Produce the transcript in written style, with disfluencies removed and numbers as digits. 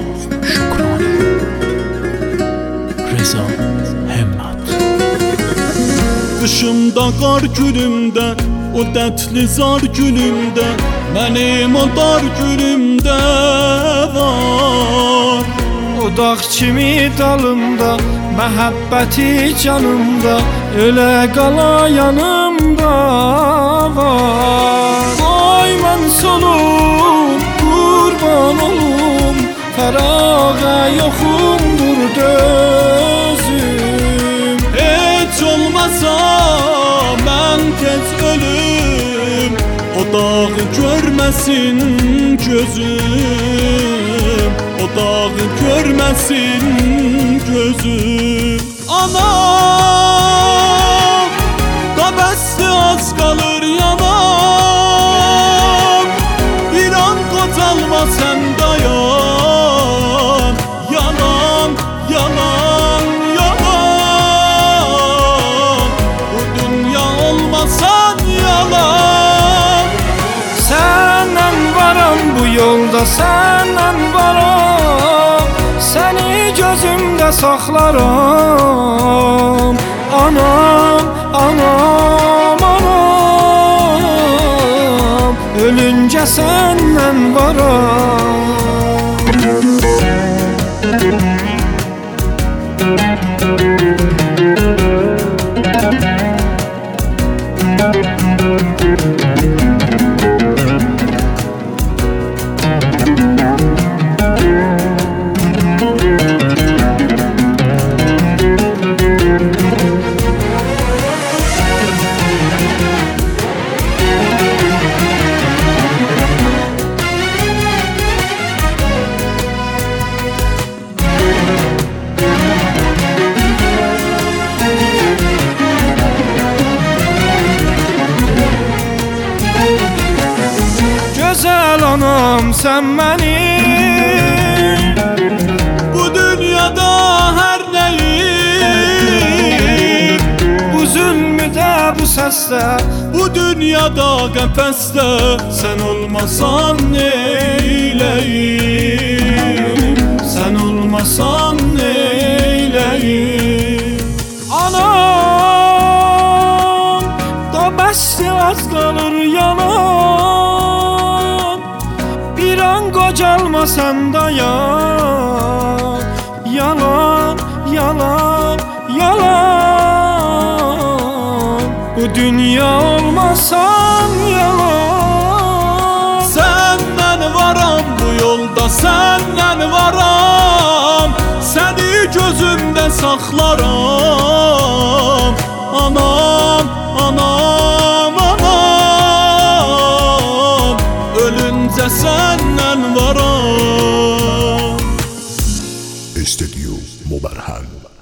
Şükran Reza Hemmat. Qışımda qar günümdə, o dərdli zar günümdə, mənim o dar günümdə var. O dağ kimi dalımda, məhəbbəti canımda, ölə qala yanımda var. Ay mən solum, qurban olum, fərağa yoxumdur dözüm. Heç olmasa mən tez ölüm, o dağı görməsin gözüm, o dağı görməsin gözüm. Anam, da bəsli az qalır yanam, bir an qocalma sən dayan. Yalan, yalan, yalan, bu dünya olmasan yalan. Səndən varam bu yolda, səndən varam, səni gözümdə saxlaram. Anam, anam, anam, ölüncə səndən varam. Gözəl anam sən mənim, Bu dünyada hər nəyim, bu zülmüdə, bu səsdə, bu dünyada qəfəsdə, sən olmasan neyləyim, sən olmasan neyləyim. anam, da bəsli az qalır yalan, bir an qocalma sən dayan. Yalan, yalan, yalan, bu dünya olmasan yalan. Səndən varam bu yolda, səndən varam, səni gözümdə saxlaram. Anam, anam, anam, ölüncə səndən varam. استديو مبرهان.